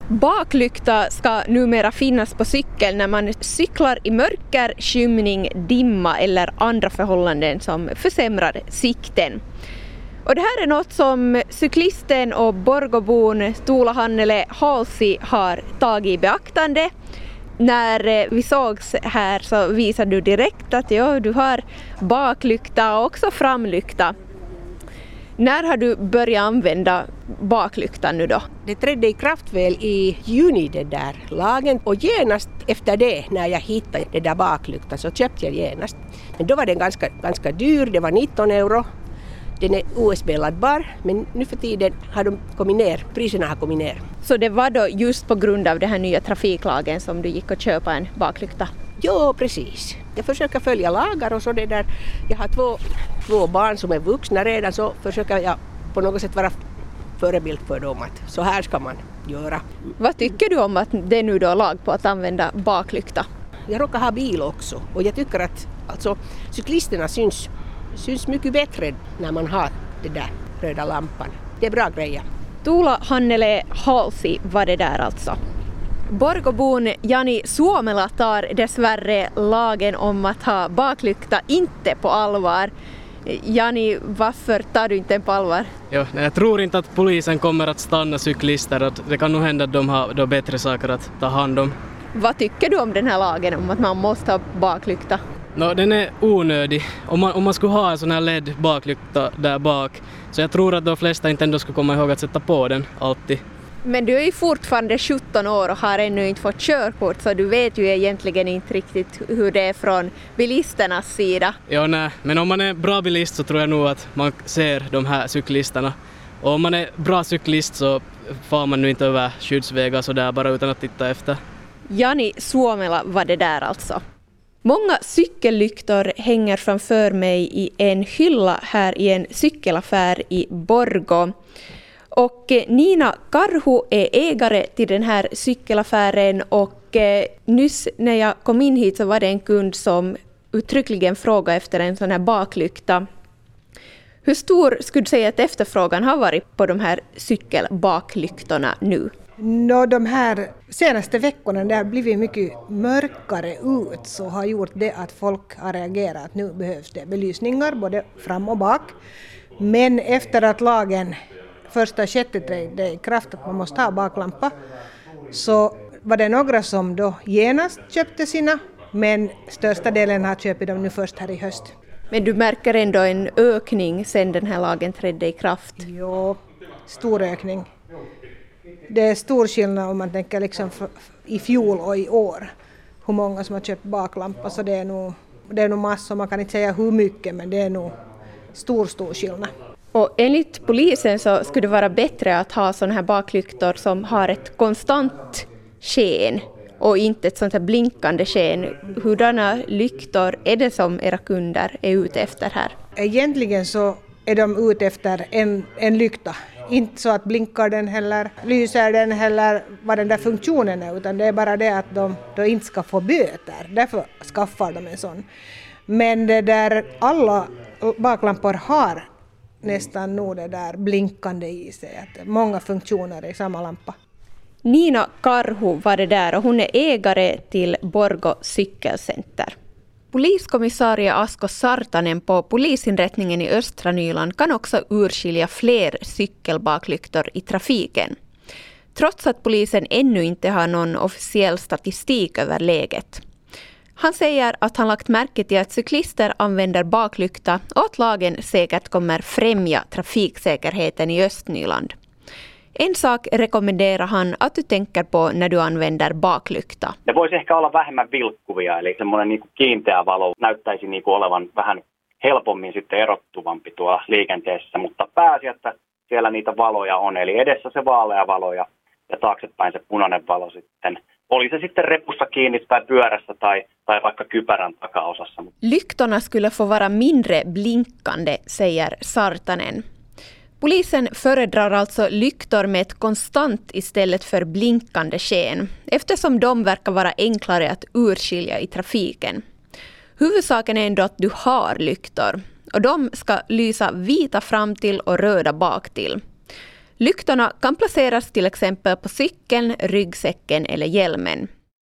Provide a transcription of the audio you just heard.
Baklykta ska numera finnas på cykel när man cyklar i mörker, skymning, dimma eller andra förhållanden som försämrar sikten. Och det här är något som cyklisten och Borgobon Tuula Hannele Halsi har tagit i beaktande. När vi sågs här så visade du direkt att du har baklykta och också framlykta. När har du börjat använda baklyktan nu då? Det trädde i kraft väl i juni det där lagen och genast efter det när jag hittade det där baklyktan så köpte jag genast. Men då var den ganska dyr, det var 19 euro. Den är USB-laddbar men nu för tiden har de kommit ner, priserna har kommit ner. Så det var då just på grund av den här nya trafiklagen som du gick och köpa en baklykta? Jo, precis. Jag försöker följa lagar och så det där. Jag har två barn som är vuxna redan så försöker jag på något sätt vara förebild för dem att så här ska man göra. Vad tycker du om att det är nu då lag på att använda baklykta? Jag råkar ha bil också och jag tycker att alltså, cyklisterna syns mycket bättre när man har den där röda lampan. Det är bra grejer. Tuula Hannele Halsi var det där alltså. Borgobon Jani Suomela tar dessvärre lagen om att ha baklykta inte på allvar. Jani, varför tar du inte den på allvar? Jag tror inte att polisen kommer att stanna cyklister. Det kan nog hända att de har då bättre saker att ta hand om. Vad tycker du om den här lagen om att man måste ha baklykta? Den är onödig. Om man skulle ha en sån här LED baklykta där bak så jag tror att de flesta inte ändå skulle komma ihåg att sätta på den alltid. Men du är ju fortfarande 17 år och har ännu inte fått körkort så du vet ju egentligen inte riktigt hur det är från bilisternas sida. Men om man är bra bilist så tror jag nog att man ser de här cyklisterna. Och om man är bra cyklist så får man nu inte över skyddsvägar så där bara utan att titta efter. Jani Suomela var det där alltså. Många cykellyktor hänger framför mig i en hylla här i en cykelaffär i Borgå. Och Nina Karhu är ägare till den här cykelaffären och nyss när jag kom in hit så var det en kund som uttryckligen frågade efter en sån här baklykta. Hur stor skulle du säga att efterfrågan har varit på de här cykelbaklyktorna nu? De här senaste veckorna det har blivit mycket mörkare ut så har gjort det att folk har reagerat att nu behövs det belysningar både fram och bak. Men efter att lagen första sjätte trädde i kraft att man måste ha baklampa så var det några som då genast köpte sina men största delen har köpt dem nu först här i höst. Men du märker ändå en ökning sedan den här lagen trädde i kraft? Jo, stor ökning. Det är stor skillnad om man tänker liksom i fjol och i år hur många som har köpt baklampa så det är nog massor, man kan inte säga hur mycket men det är nog stor skillnad. Och enligt polisen så skulle det vara bättre att ha sådana här baklyktor som har ett konstant sken och inte ett sånt här blinkande sken. Hurdana lyktor är det som era kunder är ute efter här? Egentligen så är de ute efter en lykta. Inte så att blinkar den heller, lyser den heller, vad den där funktionen är utan det är bara det att de inte ska få böter. Därför skaffar de en sån. Men det där alla baklampor har nästan nog det där blinkande i sig. Att många funktioner i samma lampa. Nina Karhu var det där och hon är ägare till Borgå cykelcenter. Poliskommissarie Asko Sartanen på polisinrättningen i Östra Nyland kan också urskilja fler cykelbaklyktor i trafiken. Trots att polisen ännu inte har någon officiell statistik över läget. Han säger att han lagt märke till att cyklister använder baklykta och att lagen säkert kommer främja trafiksäkerheten i Östnyland. En sak rekommenderar han att du tänker på när du använder baklykta. Ne voisi ehkä olla vähemmän vilkkuvia, eli semmoinen niinku kiinteä valo näyttäisi niinku olevan vähän helpommin sitten erottuvampi tuolla liikenteessä, mutta pääsi, että siellä niitä valoja on, eli edessä se vaalea valo ja taaksepäin se punainen valo sitten. Oli se sitten repussa kiinni tai pyörässä tai vaikka kypärän takaosassa. Lyktorna skulle få vara mindre blinkande, säger Sartanen. Polisen föredrar alltså lyktor med ett konstant istället för blinkande sken, eftersom de verkar vara enklare att urskilja i trafiken. Huvudsaken är ändå att du har lyktor, och de ska lysa vita fram till och röda bak till. Lyktorna kan placeras till exempel på cykeln, ryggsäcken eller hjälmen.